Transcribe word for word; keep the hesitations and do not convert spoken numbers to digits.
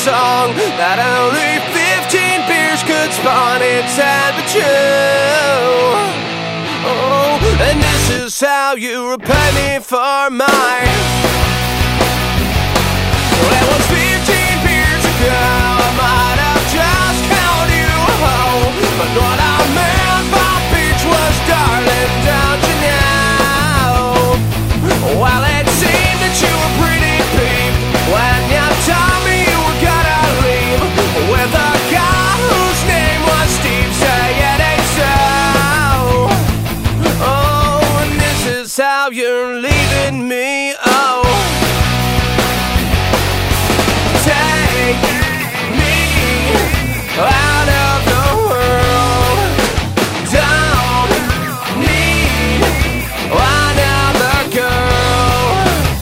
song that only fifteen beers could spawn. It's sad but true. Oh, and this is how you repay me for mine. Well, it was fifteen beers ago, I might have just called you home, but what I meant by bitch was darling, don't you know? Well, it seemed that you were pretty peeved when you told me you were gonna leave with a guy whose name was Steve. Say it ain't so. Oh, and this is how you're leaving me.